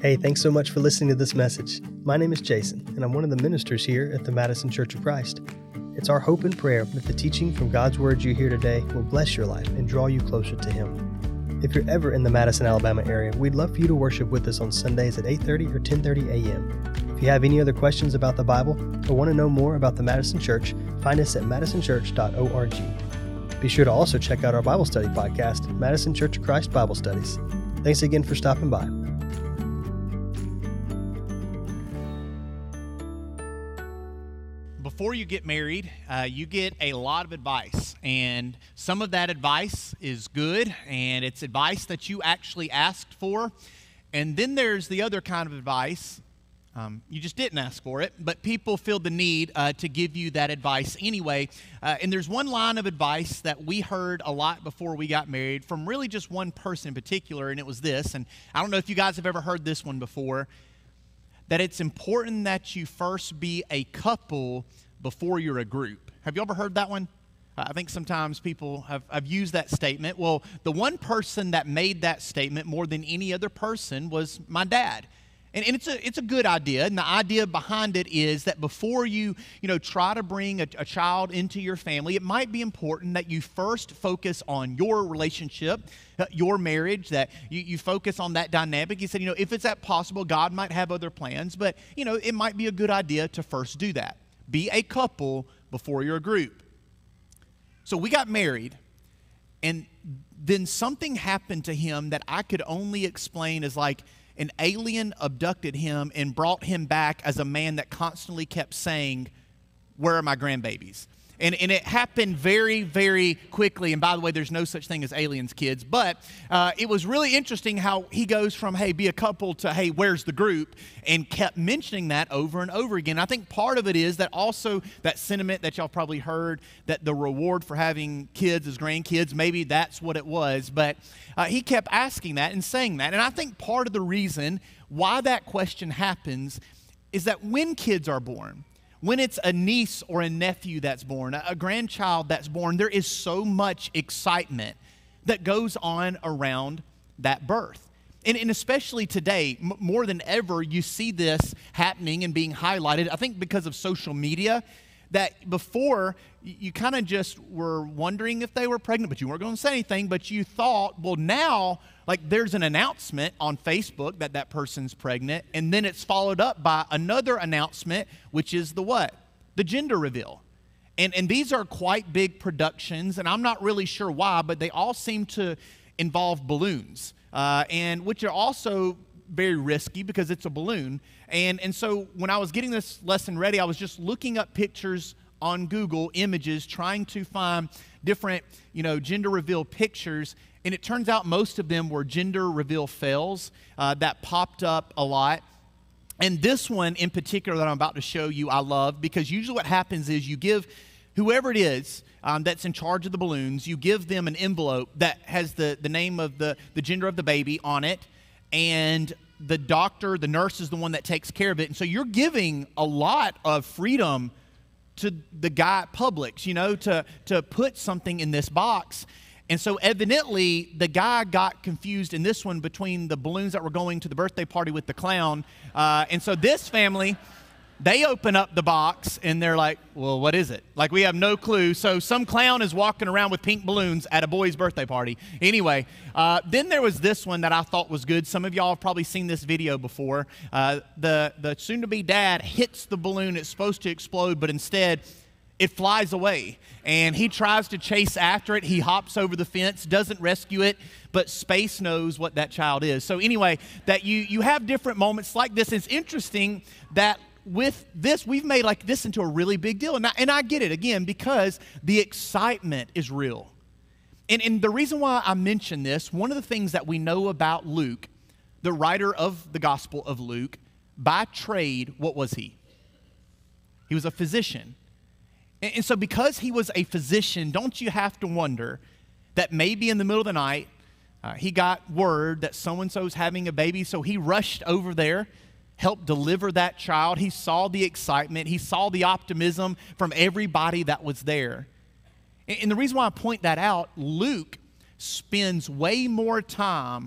Hey, thanks so much for listening to this message. My name is Jason, and I'm one of the ministers here at the Madison Church of Christ. It's our hope and prayer that the teaching from God's Word you hear today will bless your life and draw you closer to Him. If you're ever in the Madison, Alabama area, we'd love for you to worship with us on Sundays at 8:30 or 10:30 a.m. If you have any other questions about the Bible or want to know more about the Madison Church, find us at madisonchurch.org. Be sure to also check out our Bible study podcast, Madison Church of Christ Bible Studies. Thanks again for stopping by. Before you get married, you get a lot of advice, and some of that advice is good, and it's advice that you actually asked for, and then there's the other kind of advice. You just didn't ask for it, but people feel the need to give you that advice anyway. And there's one line of advice that we heard a lot before we got married from really just one person in particular, and it was this. And I don't know if you guys have ever heard this one before, that it's important that you first be a couple before you're a group. Have you ever heard that one? I think sometimes people have used that statement. Well, the one person that made that statement more than any other person was my dad. And it's a good idea, and the idea behind it is that before you try to bring a child into your family, it might be important that you first focus on your relationship, your marriage, that you focus on that dynamic. He said, if it's that possible, God might have other plans, but it might be a good idea to first do that. Be a couple before you're a group. So we got married, and then something happened to him that I could only explain as like an alien abducted him and brought him back as a man that constantly kept saying, "Where are my grandbabies?" And it happened very, very quickly. And by the way, there's no such thing as aliens, kids. But it was really interesting how he goes from, hey, be a couple, to, hey, where's the group? And kept mentioning that over and over again. I think part of it is that also that sentiment that y'all probably heard, that the reward for having kids is grandkids. Maybe that's what it was. But he kept asking that and saying that. And I think part of the reason why that question happens is that when kids are born, when it's a niece or a nephew that's born, a grandchild that's born, there is so much excitement that goes on around that birth. And especially today, more than ever, you see this happening and being highlighted, I think because of social media, that before you kind of just were wondering if they were pregnant, but you weren't going to say anything, but you thought, well, now, like there's an announcement on Facebook that that person's pregnant, and then it's followed up by another announcement, which is the what? The gender reveal. And these are quite big productions, and I'm not really sure why, but they all seem to involve balloons, and which are also very risky because it's a balloon. And so when I was getting this lesson ready, I was just looking up pictures on Google Images, trying to find different, gender reveal pictures. And it turns out most of them were gender reveal fails that popped up a lot. And this one in particular that I'm about to show you, I love, because usually what happens is you give whoever it is that's in charge of the balloons, you give them an envelope that has the name of the gender of the baby on it, and the doctor, the nurse is the one that takes care of it. And so you're giving a lot of freedom to the guy at Publix, to put something in this box. And so evidently the guy got confused in this one between the balloons that were going to the birthday party with the clown. And so this family, they open up the box and they're like, well, what is it? Like, we have no clue. So some clown is walking around with pink balloons at a boy's birthday party. Anyway, then there was this one that I thought was good. Some of y'all have probably seen this video before. The soon-to-be dad hits the balloon. It's supposed to explode, but instead it flies away. And he tries to chase after it. He hops over the fence, doesn't rescue it, but space knows what that child is. So anyway, that you have different moments like this. It's interesting that with this, we've made like this into a really big deal. And I get it, again, because the excitement is real. And the reason why I mention this, one of the things that we know about Luke, the writer of the Gospel of Luke, by trade, what was he? He was a physician. And so because he was a physician, don't you have to wonder that maybe in the middle of the night, he got word that so-and-so's having a baby, so he rushed over there, helped deliver that child. He saw the excitement. He saw the optimism from everybody that was there. And the reason why I point that out, Luke spends way more time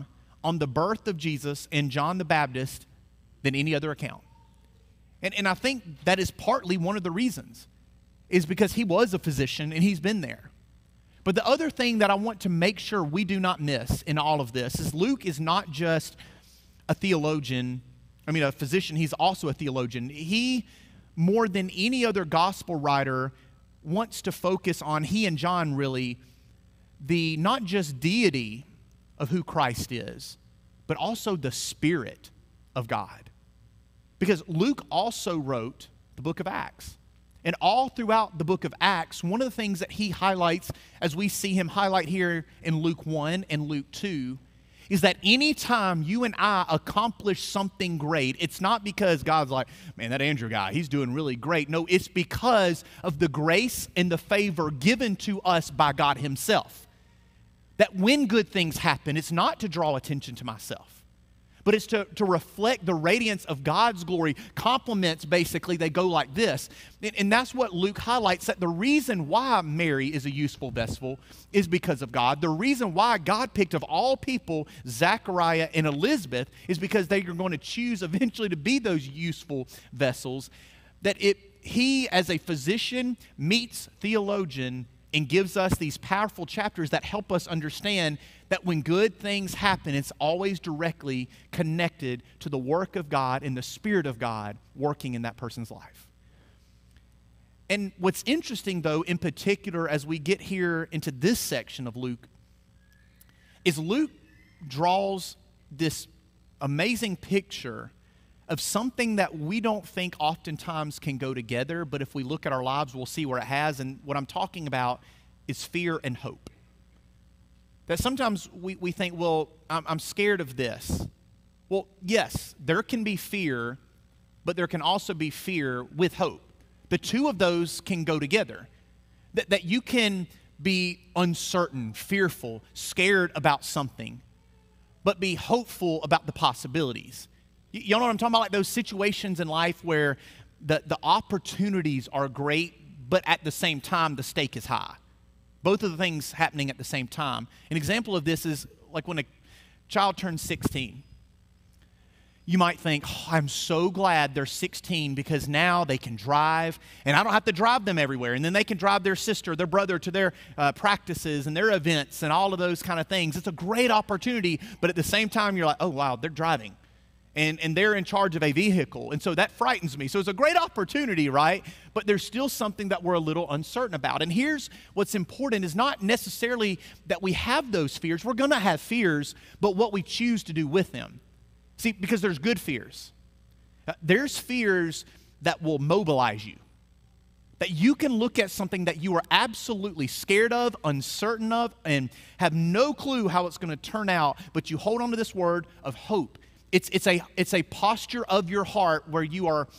on the birth of Jesus and John the Baptist than any other account. And I think that is partly one of the reasons, is because he was a physician and he's been there. But the other thing that I want to make sure we do not miss in all of this is Luke is not just a physician, he's also a theologian. He, more than any other gospel writer, wants to focus on, he and John really, the not just deity of who Christ is, but also the Spirit of God. Because Luke also wrote the book of Acts. And all throughout the book of Acts, one of the things that he highlights, as we see him highlight here in Luke 1 and Luke 2, is that anytime you and I accomplish something great, it's not because God's like, man, that Andrew guy, he's doing really great. No, it's because of the grace and the favor given to us by God himself. That when good things happen, it's not to draw attention to myself, but it's to reflect the radiance of God's glory. Compliments, basically, they go like this. And that's what Luke highlights, that the reason why Mary is a useful vessel is because of God. The reason why God picked, of all people, Zachariah and Elizabeth is because they are going to choose eventually to be those useful vessels. That he, as a physician, meets theologian and gives us these powerful chapters that help us understand that when good things happen, it's always directly connected to the work of God and the Spirit of God working in that person's life. And what's interesting, though, in particular, as we get here into this section of Luke, is Luke draws this amazing picture of something that we don't think oftentimes can go together, but if we look at our lives, we'll see where it has. And what I'm talking about is fear and hope. That sometimes we think, well, I'm scared of this. Well, yes, there can be fear, but there can also be fear with hope. The two of those can go together. That you can be uncertain, fearful, scared about something, but be hopeful about the possibilities. You know what I'm talking about? Like those situations in life where the opportunities are great, but at the same time, the stake is high. Both of the things happening at the same time. An example of this is like when a child turns 16. You might think, oh, I'm so glad they're 16 because now they can drive, and I don't have to drive them everywhere. And then they can drive their sister, their brother to their practices and their events and all of those kind of things. It's a great opportunity, but at the same time, you're like, oh, wow, they're driving. And they're in charge of a vehicle. And so that frightens me. So it's a great opportunity, right? But there's still something that we're a little uncertain about. And here's what's important is not necessarily that we have those fears. We're going to have fears, but what we choose to do with them. See, because there's good fears. There's fears that will mobilize you. That you can look at something that you are absolutely scared of, uncertain of, and have no clue how it's going to turn out, but you hold on to this word of hope. It's a posture of your heart where you are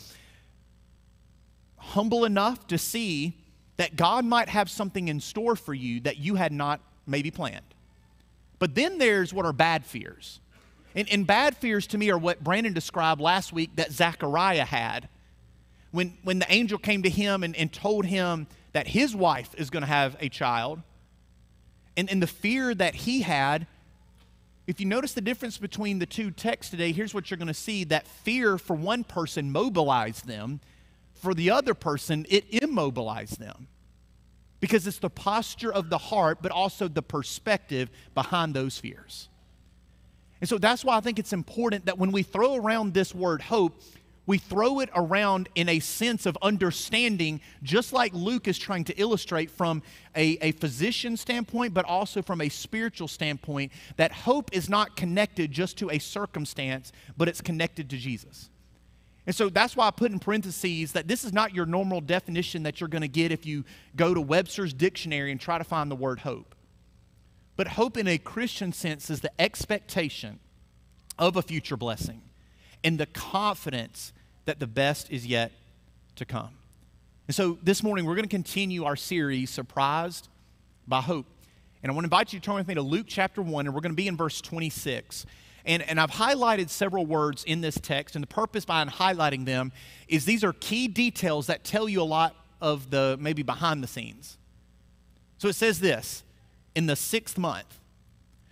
humble enough to see that God might have something in store for you that you had not maybe planned. But then there's what are bad fears. And bad fears to me are what Brandon described last week that Zachariah had. When the angel came to him and told him that his wife is going to have a child, and the fear that he had. If you notice the difference between the two texts today, here's what you're going to see. That fear for one person mobilized them. For the other person, it immobilized them. Because it's the posture of the heart, but also the perspective behind those fears. And so that's why I think it's important that when we throw around this word hope, we throw it around in a sense of understanding, just like Luke is trying to illustrate from a physician standpoint, but also from a spiritual standpoint, that hope is not connected just to a circumstance, but it's connected to Jesus. And so that's why I put in parentheses that this is not your normal definition that you're going to get if you go to Webster's dictionary and try to find the word hope. But hope in a Christian sense is the expectation of a future blessing and the confidence that the best is yet to come. And so this morning we're going to continue our series, Surprised by Hope. And I want to invite you to turn with me to Luke chapter 1, and we're going to be in verse 26. And I've highlighted several words in this text, and the purpose behind highlighting them is these are key details that tell you a lot of the maybe behind the scenes. So it says this, in the 6th month,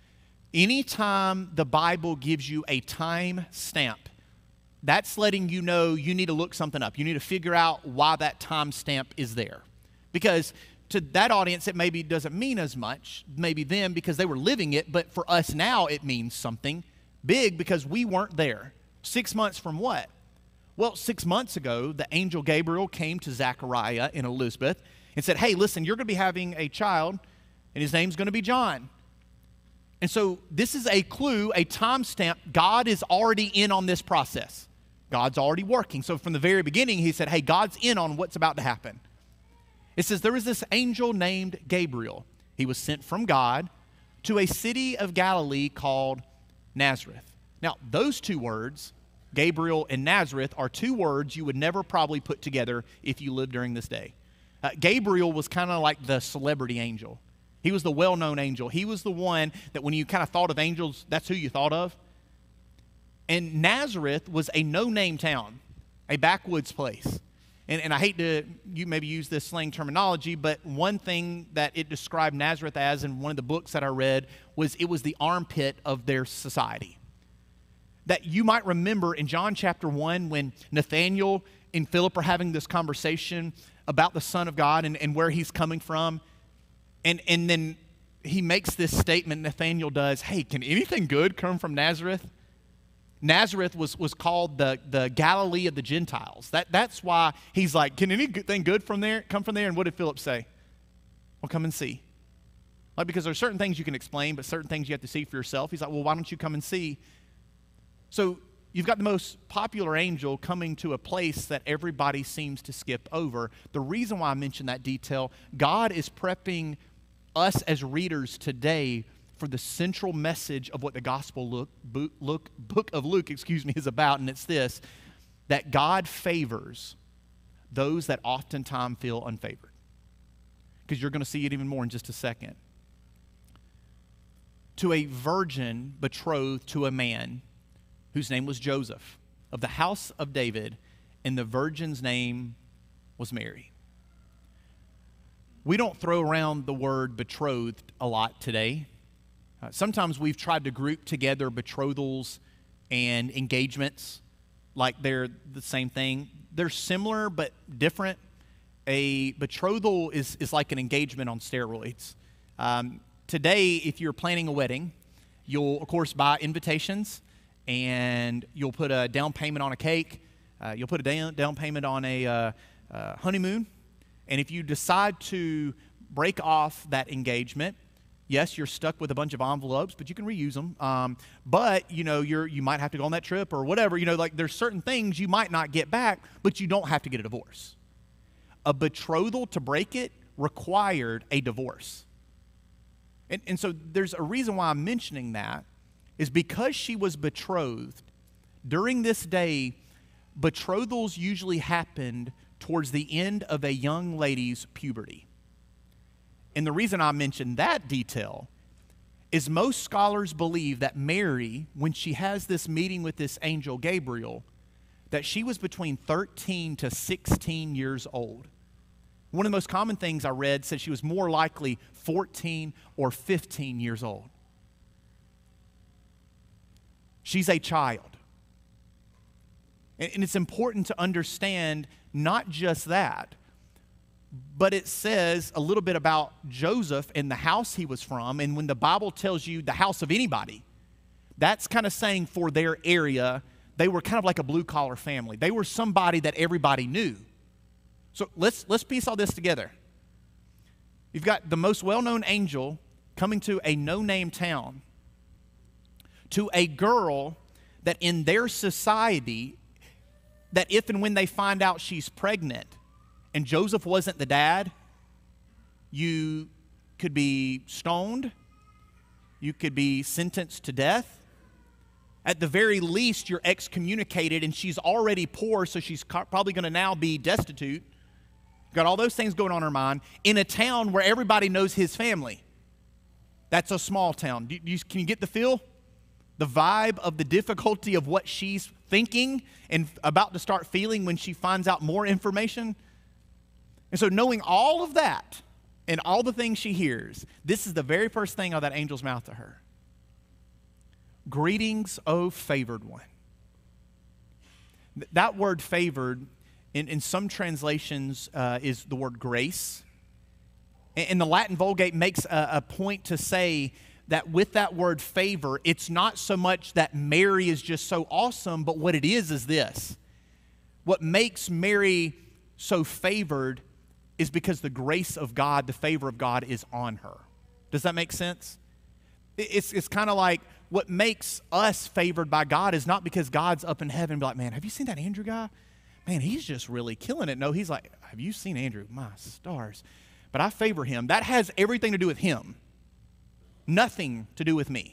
Anytime the Bible gives you a time stamp, that's letting you know you need to look something up. You need to figure out why that time stamp is there. Because to that audience, it maybe doesn't mean as much, maybe them because they were living it, but for us now it means something big because we weren't there. 6 months from what? Well, 6 months ago, the angel Gabriel came to Zechariah and Elizabeth and said, hey, listen, you're going to be having a child, and his name's going to be John. And so this is a clue, a timestamp. God is already in on this process. God's already working. So from the very beginning, he said, hey, God's in on what's about to happen. It says, there was this angel named Gabriel. He was sent from God to a city of Galilee called Nazareth. Now, those two words, Gabriel and Nazareth, are two words you would never probably put together if you lived during this day. Gabriel was kind of like the celebrity angel. He was the well-known angel. He was the one that when you kind of thought of angels, that's who you thought of. And Nazareth was a no-name town, a backwoods place. And I hate to maybe use this slang terminology, but one thing that it described Nazareth as in one of the books that I read was it was the armpit of their society. That you might remember in John chapter 1 when Nathanael and Philip are having this conversation about the Son of God and where he's coming from. And then he makes this statement, Nathanael does, hey, can anything good come from Nazareth? Nazareth was called the Galilee of the Gentiles. That's why he's like, can anything good come from there? And what did Philip say? Well, come and see. Like, because there's certain things you can explain, but certain things you have to see for yourself. He's like, well, why don't you come and see? So you've got the most popular angel coming to a place that everybody seems to skip over. The reason why I mention that detail, God is prepping us as readers today for the central message of what the gospel book of Luke is about, and it's this, that God favors those that oftentimes feel unfavored. Because you're going to see it even more in just a second. To a virgin betrothed to a man whose name was Joseph, of the house of David, and the virgin's name was Mary. We don't throw around the word betrothed a lot today. Sometimes we've tried to group together betrothals and engagements like they're the same thing. They're similar but different. A betrothal is like an engagement on steroids. Today, if you're planning a wedding, you'll, of course, buy invitations, and you'll put a down payment on a cake. You'll put a down payment on a honeymoon. And if you decide to break off that engagement, yes, you're stuck with a bunch of envelopes, but you can reuse them. But, you might have to go on that trip or whatever. Like there's certain things you might not get back, but you don't have to get a divorce. A betrothal, to break it, required a divorce. And so there's a reason why I'm mentioning that is because she was betrothed. During this day, betrothals usually happened towards the end of a young lady's puberty. And the reason I mention that detail is most scholars believe that Mary, when she has this meeting with this angel Gabriel, that she was between 13 to 16 years old. One of the most common things I read said she was more likely 14 or 15 years old. She's a child. And it's important to understand not just that, but it says a little bit about Joseph and the house he was from. And when the Bible tells you the house of anybody, that's kind of saying for their area, they were kind of like a blue-collar family. They were somebody that everybody knew. So let's piece all this together. You've got the most well-known angel coming to a no-name town, to a girl that in their society, that if and when they find out she's pregnant and Joseph wasn't the dad, you could be stoned, you could be sentenced to death. At the very least, you're excommunicated, and she's already poor, so she's probably going to now be destitute. Got all those things going on in her mind in a town where everybody knows his family. That's a small town. Can you get the feel? The vibe of the difficulty of what she's thinking and about to start feeling when she finds out more information. And so knowing all of that and all the things she hears, this is the very first thing out of that angel's mouth to her. Greetings, O favored one. That word favored, in some translations, is the word grace. And the Latin Vulgate makes a point to say that with that word favor, it's not so much that Mary is just so awesome, but what it is this. What makes Mary so favored is because the grace of God, the favor of God is on her. Does that make sense? It's kind of like what makes us favored by God is not because God's up in heaven and be like, man, have you seen that Andrew guy? Man, he's just really killing it. No, he's like, have you seen Andrew? My stars. But I favor him. That has everything to do with him. Nothing to do with me.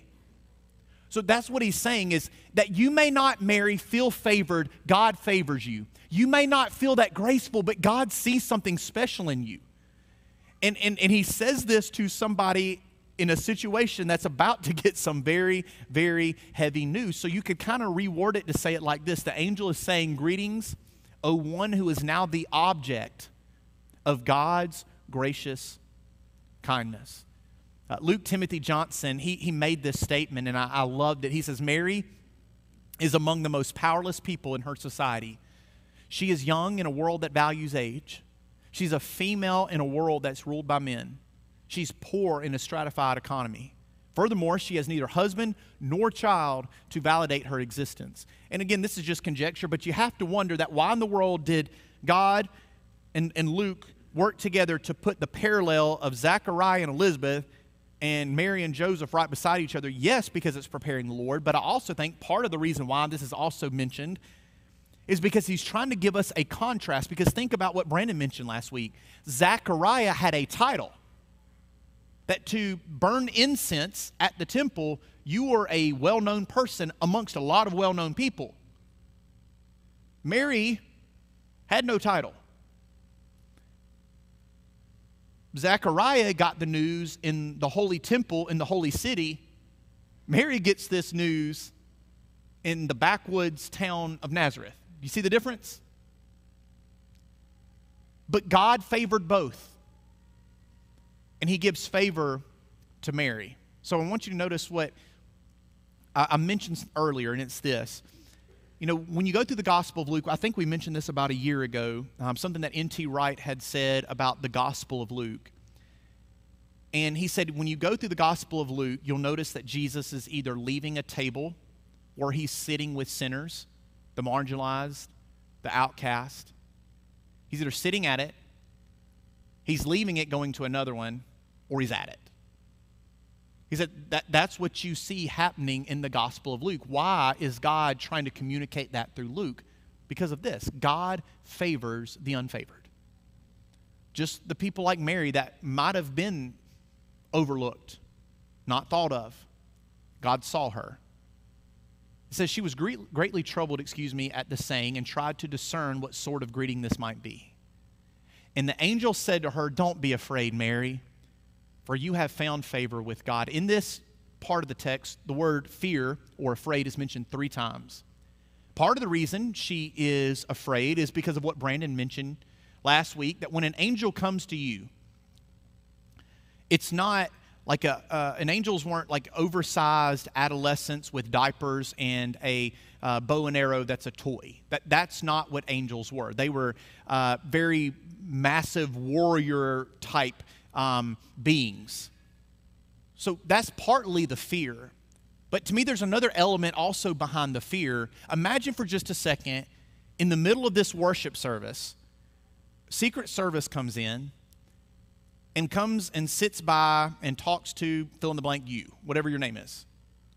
So that's what he's saying is that you may not, Mary, feel favored. God favors you. You may not feel that graceful, but God sees something special in you. And he says this to somebody in a situation that's about to get some very, very heavy news. So you could kind of reword it to say it like this. The angel is saying, greetings, O one who is now the object of God's gracious kindness. Luke Timothy Johnson, he made this statement, and I loved it. He says, Mary is among the most powerless people in her society. She is young in a world that values age. She's a female in a world that's ruled by men. She's poor in a stratified economy. Furthermore, she has neither husband nor child to validate her existence. And again, this is just conjecture, but you have to wonder that why in the world did God and Luke work together to put the parallel of Zechariah and Elizabeth and Mary and Joseph right beside each other? Yes, because it's preparing the Lord, but I also think part of the reason why this is also mentioned is because he's trying to give us a contrast. Because think about what Brandon mentioned last week. Zechariah had a title. That to burn incense at the temple, you were a well-known person amongst a lot of well-known people. Mary had no title. Zechariah got the news in the holy temple, in the holy city. Mary gets this news in the backwoods town of Nazareth. You see the difference? But God favored both. And he gives favor to Mary. So I want you to notice what I mentioned earlier, and it's this. You know, when you go through the Gospel of Luke, I think we mentioned this about a year ago, something that N.T. Wright had said about the Gospel of Luke. And he said, when you go through the Gospel of Luke, you'll notice that Jesus is either leaving a table or he's sitting with sinners, the marginalized, the outcast. He's either sitting at it, he's leaving it, going to another one, or he's at it. He said that's what you see happening in the Gospel of Luke. Why is God trying to communicate that through Luke? Because of this. God favors the unfavored. Just the people like Mary that might have been overlooked, not thought of. God saw her. It says she was greatly troubled, at the saying, and tried to discern what sort of greeting this might be. And the angel said to her, don't be afraid, Mary, for you have found favor with God. In this part of the text, the word fear or afraid is mentioned 3 times. Part of the reason she is afraid is because of what Brandon mentioned last week, that when an angel comes to you, it's not like an angels weren't like oversized adolescents with diapers and a bow and arrow that's a toy. That's not what angels were. They were very massive warrior type beings. So that's partly the fear. But to me, there's another element also behind the fear. Imagine for just a second, in the middle of this worship service, Secret Service comes in and comes and sits by and talks to fill in the blank you, whatever your name is.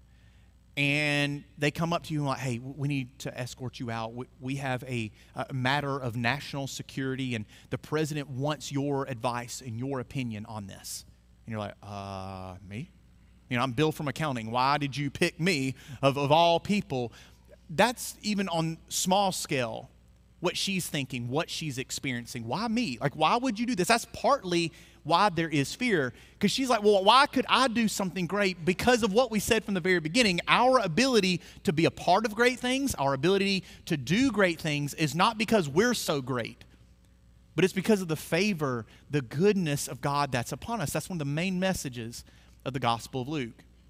And they come up to you and like, hey, we need to escort you out. We have a matter of national security, and the president wants your advice and your opinion on this. And you're like, me? You know, I'm Bill from accounting. Why did you pick me of all people? That's even on small scale what she's thinking, what she's experiencing. Why me? Like, why would you do this? That's partly why there is fear. Because she's like, well, why could I do something great? Because of what we said from the very beginning, our ability to be a part of great things, our ability to do great things is not because we're so great, but it's because of the favor, the goodness of God that's upon us. That's one of the main messages of the Gospel of Luke.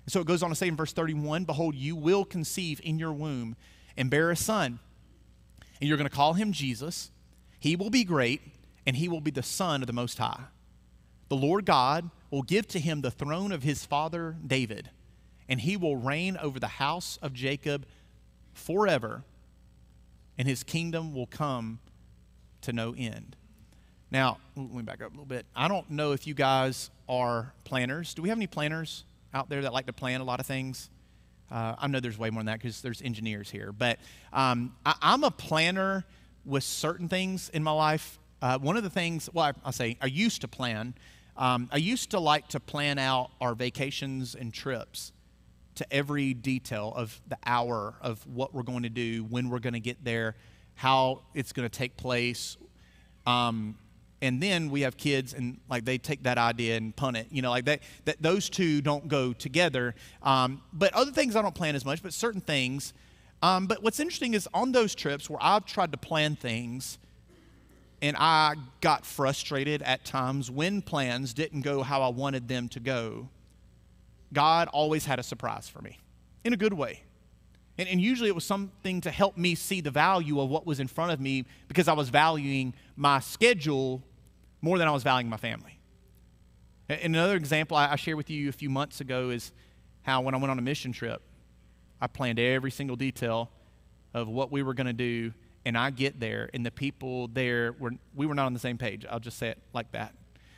So it goes on to say in verse 31, behold, you will conceive in your womb and bear a son, and you're going to call him Jesus. He will be great, and he will be the Son of the Most High. The Lord God will give to him the throne of his father David, and he will reign over the house of Jacob forever, and his kingdom will come to no end. Now, let me back up a little bit. I don't know if you guys are planners. Do we have any planners out there that like to plan a lot of things? I know there's way more than that because there's engineers here. But I'm a planner with certain things in my life. One of the things, well, I used to plan. I used to like to plan out our vacations and trips to every detail of the hour of what we're going to do, when we're going to get there, how it's going to take place. And then we have kids, and like they take that idea and punt it. You know, like that those two don't go together. But other things I don't plan as much, but certain things. But what's interesting is on those trips where I've tried to plan things, and I got frustrated at times when plans didn't go how I wanted them to go, God always had a surprise for me in a good way. And usually it was something to help me see the value of what was in front of me because I was valuing my schedule more than I was valuing my family. And another example I shared with you a few months ago is how when I went on a mission trip, I planned every single detail of what we were going to do, and I get there, and the people there, we were not on the same page. I'll just say it like that.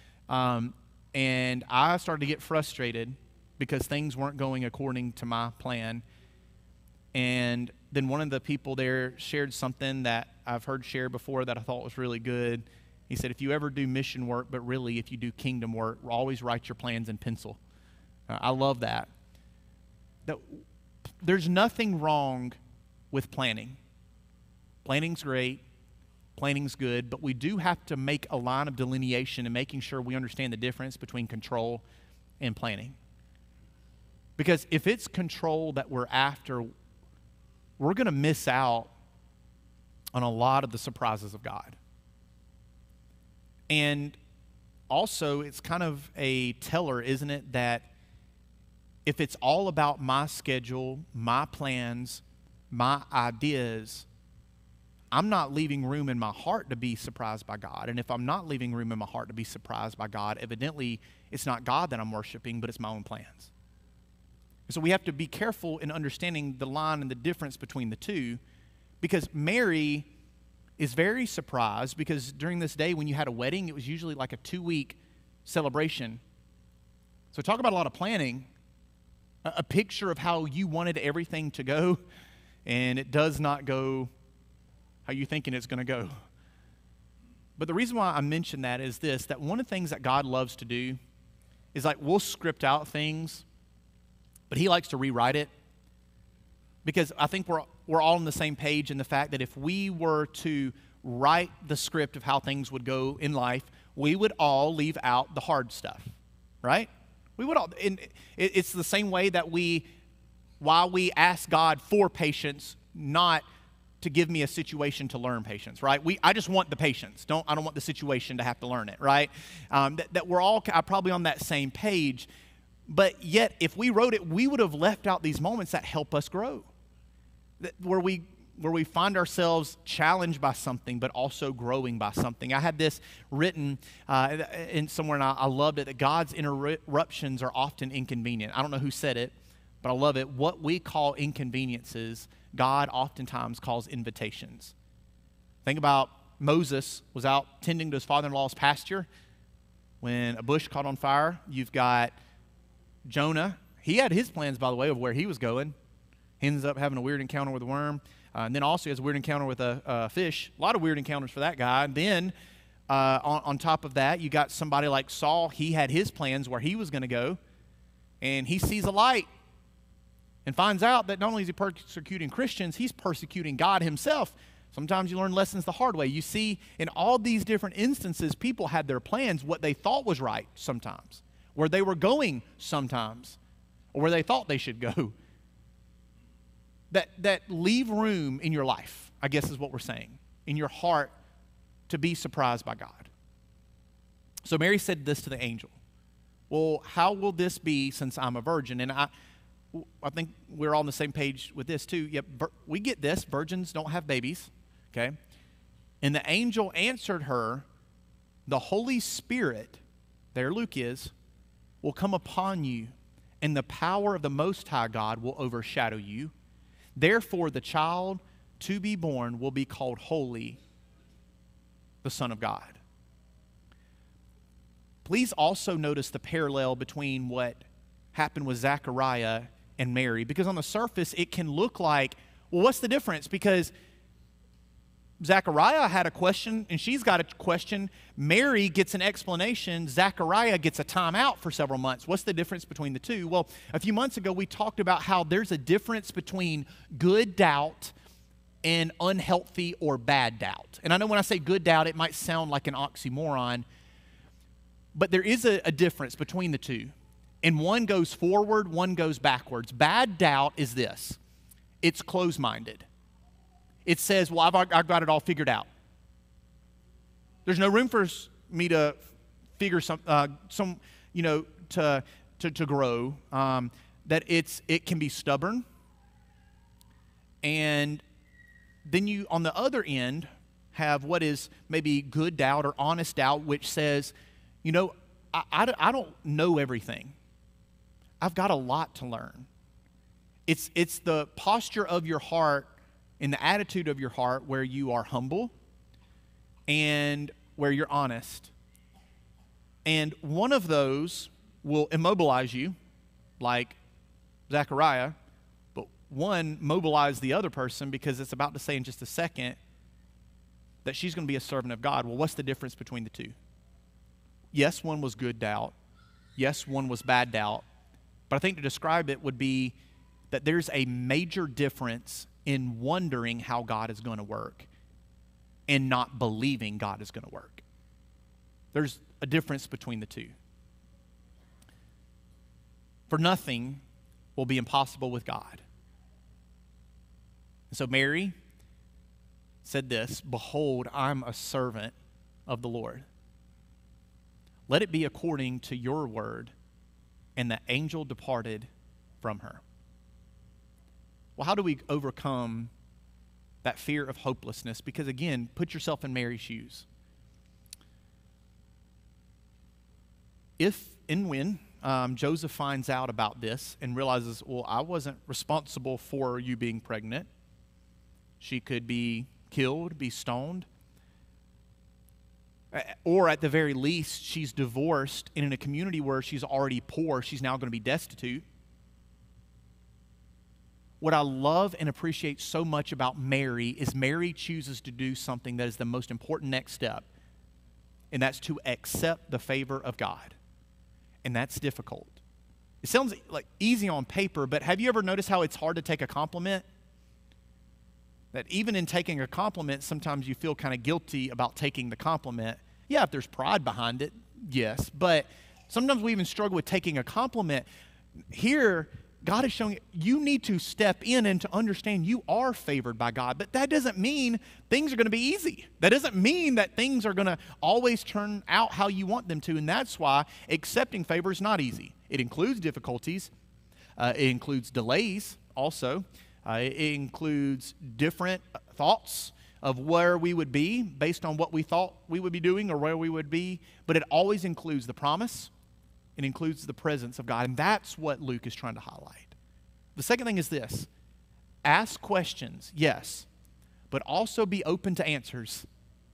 And I started to get frustrated because things weren't going according to my plan. And then one of the people there shared something that I've heard shared before that I thought was really good. He said, if you ever do mission work, but really if you do kingdom work, always write your plans in pencil. I love that. There's nothing wrong with planning. Planning's great. Planning's good. But we do have to make a line of delineation and making sure we understand the difference between control and planning. Because if it's control that we're after, we're going to miss out on a lot of the surprises of God. And also, it's kind of a teller, isn't it, that if it's all about my schedule, my plans, my ideas, I'm not leaving room in my heart to be surprised by God. And if I'm not leaving room in my heart to be surprised by God, evidently, it's not God that I'm worshiping, but it's my own plans. So we have to be careful in understanding the line and the difference between the two, because Mary is very surprised because during this day when you had a wedding, it was usually like a 2-week celebration. So talk about a lot of planning, a picture of how you wanted everything to go, and it does not go how you're thinking it's going to go. But the reason why I mention that is this, that one of the things that God loves to do is like we'll script out things, but he likes to rewrite it, because I think we're all on the same page in the fact that if we were to write the script of how things would go in life, we would all leave out the hard stuff, right? We would all. And it's the same way that while we ask God for patience, not to give me a situation to learn patience, right? I just want the patience. I don't want the situation to have to learn it, right? That we're all probably on that same page. But yet, if we wrote it, we would have left out these moments that help us grow. Where we find ourselves challenged by something, but also growing by something. I had this written in somewhere, and I loved it, that God's interruptions are often inconvenient. I don't know who said it, but I love it. What we call inconveniences, God oftentimes calls invitations. Think about Moses was out tending to his father-in-law's pasture when a bush caught on fire. You've got Jonah. He had his plans, by the way, of where he was going. He ends up having a weird encounter with a worm. And then also he has a weird encounter with a fish. A lot of weird encounters for that guy. And then on top of that, you got somebody like Saul. He had his plans where he was going to go. And he sees a light and finds out that not only is he persecuting Christians, he's persecuting God himself. Sometimes you learn lessons the hard way. You see, in all these different instances, people had their plans, what they thought was right sometimes, where they were going sometimes, or where they thought they should go. That leave room in your life, I guess is what we're saying, in your heart to be surprised by God. So Mary said this to the angel. Well, how will this be since I'm a virgin? And I think we're all on the same page with this too. Yep, we get this. Virgins don't have babies, okay? And the angel answered her, the Holy Spirit, there Luke is, will come upon you, and the power of the Most High God will overshadow you. Therefore, the child to be born will be called Holy, the Son of God. Please also notice the parallel between what happened with Zechariah and Mary, because on the surface it can look like, well, what's the difference? Because Zechariah had a question and she's got a question. Mary gets an explanation. Zechariah gets a timeout for several months. What's the difference between the two? Well, a few months ago we talked about how there's a difference between good doubt and unhealthy or bad doubt. And I know when I say good doubt, it might sound like an oxymoron, but there is a difference between the two. And one goes forward, one goes backwards. Bad doubt is this. It's closed-minded. It says, well, I've got it all figured out. There's no room for me to figure to grow. That it can be stubborn. And then you, on the other end, have what is maybe good doubt or honest doubt, which says, I don't know everything. I've got a lot to learn. It's the posture of your heart and the attitude of your heart where you are humble and where you're honest. And one of those will immobilize you, like Zechariah, but one mobilize the other person because it's about to say in just a second that she's going to be a servant of God. Well, what's the difference between the two? Yes, one was good doubt. Yes, one was bad doubt. But I think to describe it would be that there's a major difference in wondering how God is going to work and not believing God is going to work. There's a difference between the two. For nothing will be impossible with God. And so Mary said this, "Behold, I'm a servant of the Lord. Let it be according to your word." And the angel departed from her. Well, how do we overcome that fear of hopelessness? Because again, put yourself in Mary's shoes. If and when Joseph finds out about this and realizes, well, I wasn't responsible for you being pregnant. She could be killed, be stoned. Or at the very least, she's divorced, and in a community where she's already poor, she's now going to be destitute. What I love and appreciate so much about Mary is Mary chooses to do something that is the most important next step, and that's to accept the favor of God. And that's difficult. It sounds like easy on paper, but have you ever noticed how it's hard to take a compliment? That even in taking a compliment, sometimes you feel kind of guilty about taking the compliment. Yeah, if there's pride behind it, yes. But sometimes we even struggle with taking a compliment. Here, God is showing you need to step in and to understand you are favored by God. But that doesn't mean things are going to be easy. That doesn't mean that things are going to always turn out how you want them to. And that's why accepting favor is not easy. It includes difficulties. It includes delays also. It includes different thoughts of where we would be based on what we thought we would be doing or where we would be. But it always includes the promise. It includes the presence of God. And that's what Luke is trying to highlight. The second thing is this. Ask questions, yes, but also be open to answers.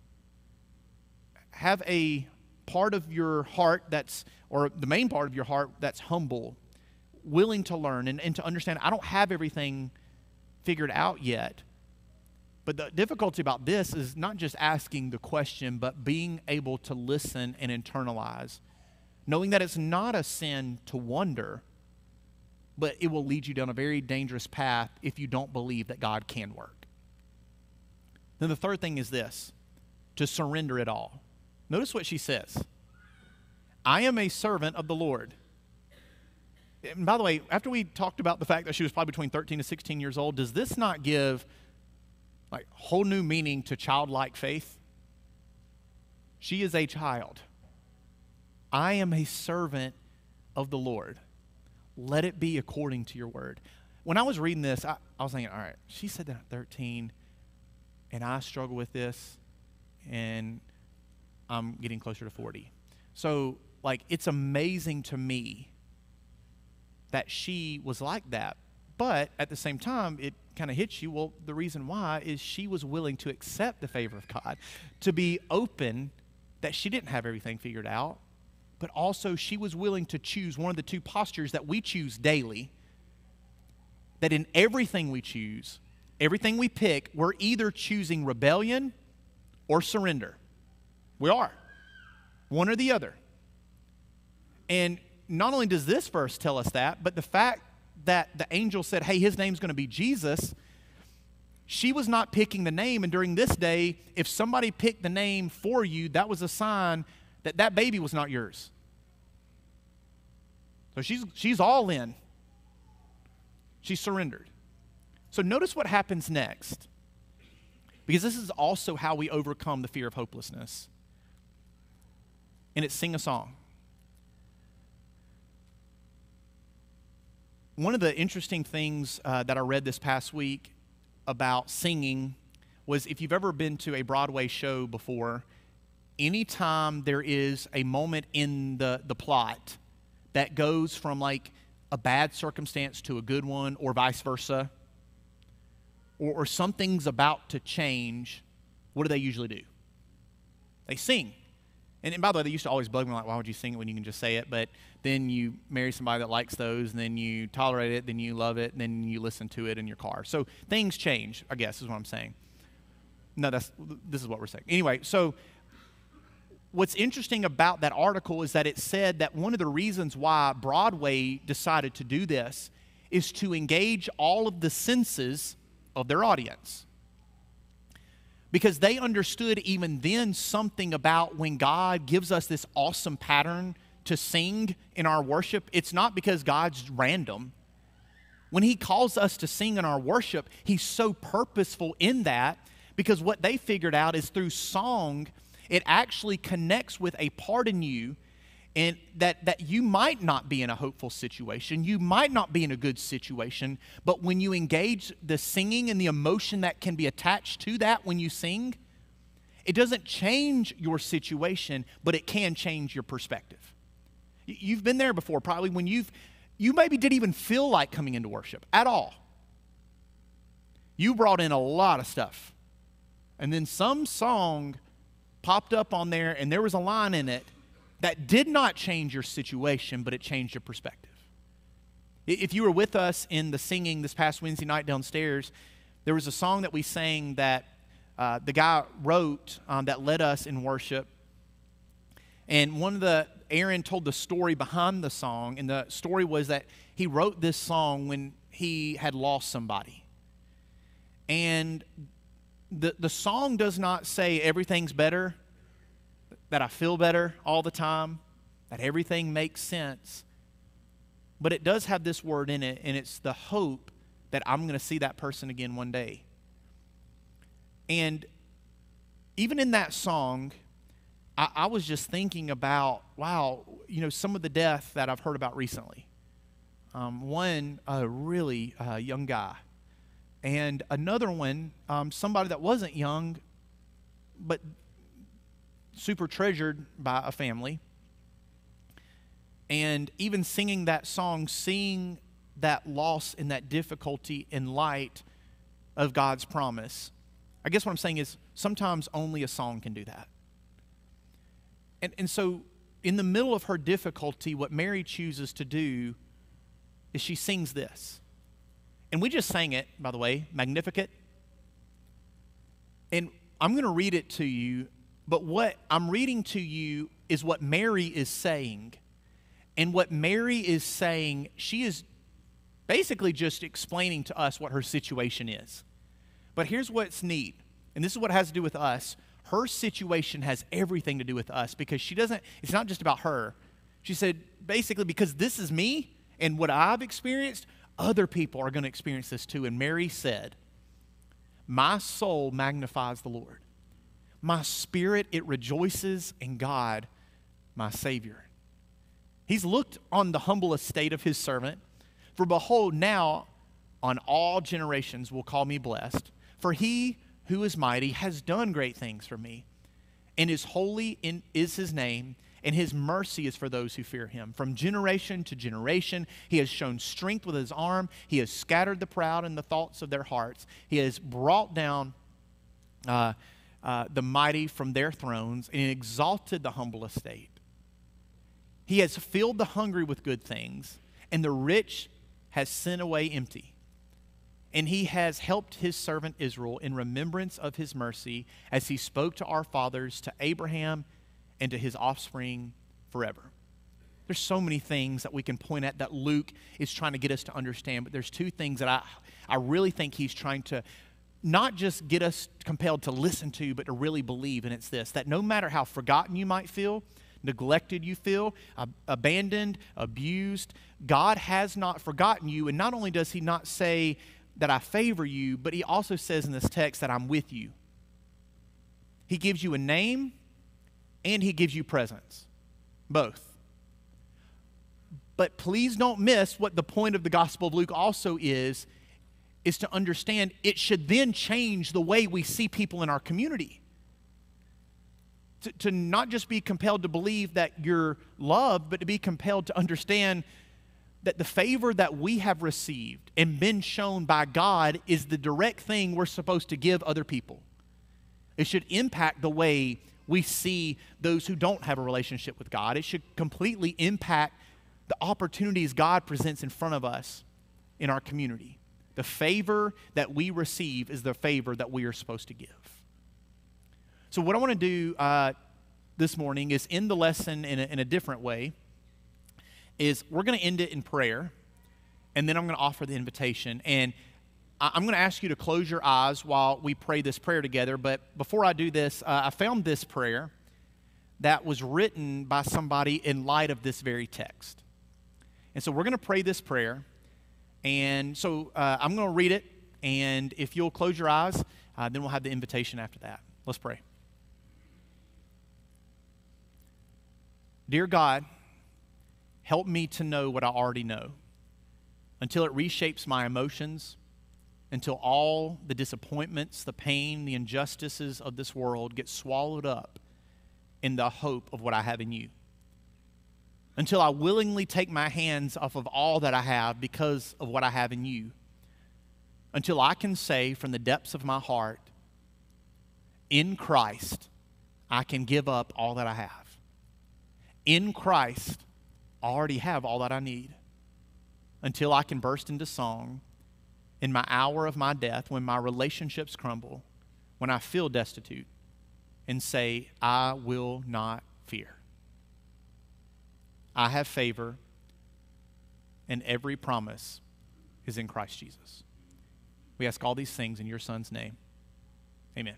Have a part of your heart or the main part of your heart that's humble, willing to learn and to understand, I don't have everything figured out yet. But the difficulty about this is not just asking the question, but being able to listen and internalize, knowing that it's not a sin to wonder, but it will lead you down a very dangerous path if you don't believe that God can work. Then the third thing is this, to surrender it all. Notice what she says. I am a servant of the Lord. And by the way, after we talked about the fact that she was probably between 13 and 16 years old, does this not give like whole new meaning to childlike faith? She is a child. I am a servant of the Lord. let it be according to your word. When I was reading this, I was thinking, all right, she said that at 13, and I struggle with this, and I'm getting closer to 40. So, like, it's amazing to me that she was like that. But at the same time, it kind of hits you, well, the reason why is she was willing to accept the favor of God, to be open that she didn't have everything figured out, but also she was willing to choose one of the two postures that we choose daily, that in everything we choose, everything we pick, we're either choosing rebellion or surrender. We are. One or the other. And not only does this verse tell us that, but the fact that the angel said, hey, his name's going to be Jesus, she was not picking the name. And during this day, if somebody picked the name for you, that was a sign that that baby was not yours. So she's all in. She surrendered. So notice what happens next. Because this is also how we overcome the fear of hopelessness. And it's sing a song. One of the interesting things that I read this past week about singing was, if you've ever been to a Broadway show before, anytime there is a moment in the plot that goes from like a bad circumstance to a good one, or vice versa, or something's about to change, what do they usually do? They sing. And by the way, they used to always bug me, like, why would you sing it when you can just say it? But then you marry somebody that likes those, and then you tolerate it, then you love it, and then you listen to it in your car. So things change, I guess, is what I'm saying. No, this is what we're saying. Anyway, so what's interesting about that article is that it said that one of the reasons why Broadway decided to do this is to engage all of the senses of their audience. Because they understood even then something about when God gives us this awesome pattern to sing in our worship, it's not because God's random. When he calls us to sing in our worship, he's so purposeful in that, because what they figured out is through song, it actually connects with a part in you, and that you might not be in a hopeful situation, you might not be in a good situation, but when you engage the singing and the emotion that can be attached to that when you sing, it doesn't change your situation, but it can change your perspective. You've been there before, probably, when you maybe didn't even feel like coming into worship at all. You brought in a lot of stuff, and then some song popped up on there, and there was a line in it that did not change your situation, but it changed your perspective. If you were with us in the singing this past Wednesday night downstairs, there was a song that we sang that the guy wrote that led us in worship. And Aaron told the story behind the song, and the story was that he wrote this song when he had lost somebody. And the song does not say everything's better, that I feel better all the time, that everything makes sense. But it does have this word in it, and it's the hope that I'm going to see that person again one day. And even in that song, I was just thinking about, wow, some of the death that I've heard about recently. One, a really young guy. And another one, somebody that wasn't young, but super treasured by a family. And even singing that song, seeing that loss and that difficulty in light of God's promise. I guess what I'm saying is sometimes only a song can do that. And so in the middle of her difficulty, what Mary chooses to do is she sings this. And we just sang it, by the way, Magnificat. And I'm going to read it to you, but what I'm reading to you is what Mary is saying. And what Mary is saying, she is basically just explaining to us what her situation is. But here's what's neat, and this is what has to do with us. Her situation has everything to do with us, because it's not just about her. She said, basically, because this is me and what I've experienced, other people are going to experience this too. And Mary said, my soul magnifies the Lord. My spirit, it rejoices in God, my Savior. He's looked on the humble estate of his servant. For behold, now on all generations will call me blessed. For he who is mighty has done great things for me. And is holy is his name, and his mercy is for those who fear him. From generation to generation, he has shown strength with his arm. He has scattered the proud in the thoughts of their hearts. He has brought down the mighty from their thrones and exalted the humble estate. He has filled the hungry with good things, and the rich has sent away empty. And he has helped his servant Israel in remembrance of his mercy, as he spoke to our fathers, to Abraham, and to his offspring forever. There's so many things that we can point at that Luke is trying to get us to understand, but there's two things that I really think he's trying to not just get us compelled to listen to, but to really believe, and it's this, that no matter how forgotten you might feel, neglected you feel, abandoned, abused, God has not forgotten you. And not only does he not say that I favor you, but he also says in this text that I'm with you. He gives you a name and he gives you presence, both. But please don't miss what the point of the Gospel of Luke also is to understand it should then change the way we see people in our community. To not just be compelled to believe that you're loved, but to be compelled to understand that the favor that we have received and been shown by God is the direct thing we're supposed to give other people. It should impact the way we see those who don't have a relationship with God. It should completely impact the opportunities God presents in front of us in our community. The favor that we receive is the favor that we are supposed to give. So what I want to do this morning is end the lesson in a different way. Is we're going to end it in prayer, and then I'm going to offer the invitation. And I'm going to ask you to close your eyes while we pray this prayer together. But before I do this, I found this prayer that was written by somebody in light of this very text. And so we're going to pray this prayer. And so I'm going to read it, and if you'll close your eyes, then we'll have the invitation after that. Let's pray. Dear God, help me to know what I already know until it reshapes my emotions, until all the disappointments, the pain, the injustices of this world get swallowed up in the hope of what I have in you. Until I willingly take my hands off of all that I have because of what I have in you. Until I can say from the depths of my heart, in Christ, I can give up all that I have. In Christ, I already have all that I need. Until I can burst into song in my hour of my death, when my relationships crumble, when I feel destitute, and say, I will not fear. I have favor, and every promise is in Christ Jesus. We ask all these things in your Son's name. Amen.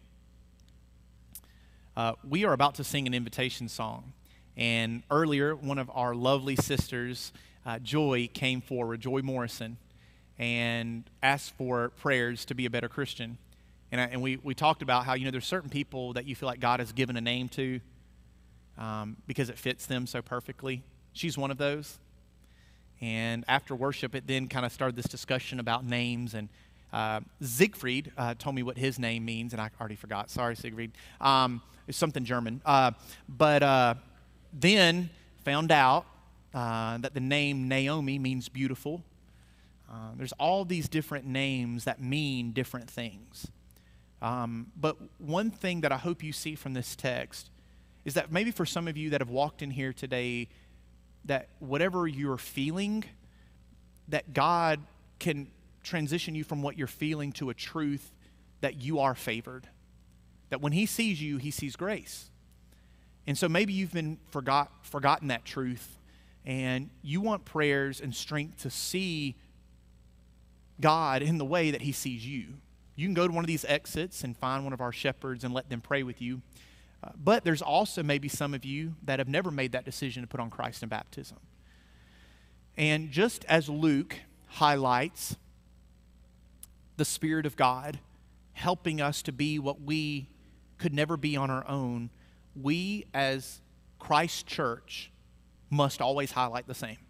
We are about to sing an invitation song. And earlier, one of our lovely sisters, Joy, came forward, Joy Morrison, and asked for prayers to be a better Christian. And we talked about how, there's certain people that you feel like God has given a name to because it fits them so perfectly. She's one of those. And after worship, it then kind of started this discussion about names. And Siegfried told me what his name means, and I already forgot. Sorry, Siegfried. It's something German. But then found out that the name Naomi means beautiful. There's all these different names that mean different things. But one thing that I hope you see from this text is that maybe for some of you that have walked in here today, that whatever you're feeling, that God can transition you from what you're feeling to a truth that you are favored. That when he sees you, he sees grace. And so maybe you've been forgotten that truth, and you want prayers and strength to see God in the way that he sees you. You can go to one of these exits and find one of our shepherds and let them pray with you. But there's also maybe some of you that have never made that decision to put on Christ in baptism. And just as Luke highlights the Spirit of God helping us to be what we could never be on our own, we as Christ Church must always highlight the same.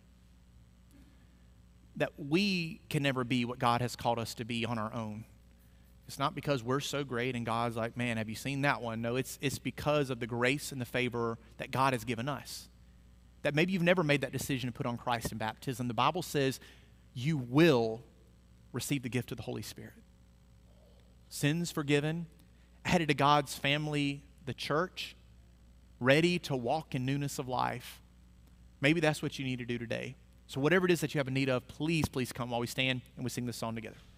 That we can never be what God has called us to be on our own. It's not because we're so great and God's like, man, have you seen that one? No, it's because of the grace and the favor that God has given us. That maybe you've never made that decision to put on Christ in baptism. The Bible says you will receive the gift of the Holy Spirit. Sins forgiven, added to God's family, the church, ready to walk in newness of life. Maybe that's what you need to do today. So whatever it is that you have a need of, please come while we stand and we sing this song together.